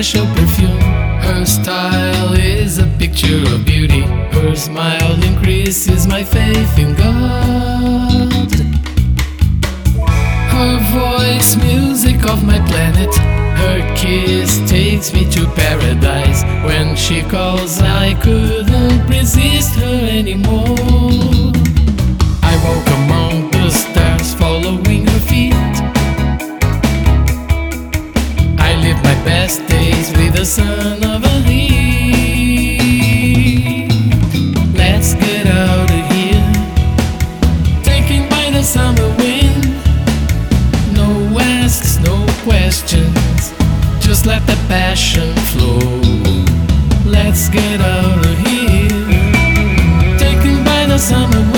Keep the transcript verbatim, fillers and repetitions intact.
special perfume. Her style is a picture of beauty. Her smile increases my faith in God. Her voice, music of my planet. Her kiss takes me to paradise. When she calls, I couldn't resist her anymore. I walk among the stars, following her feet. I live my best days with the sun of a heat. Let's get out of here, taken by the summer wind. No asks, no questions, just let the passion flow. Let's get out of here, taken by the summer wind.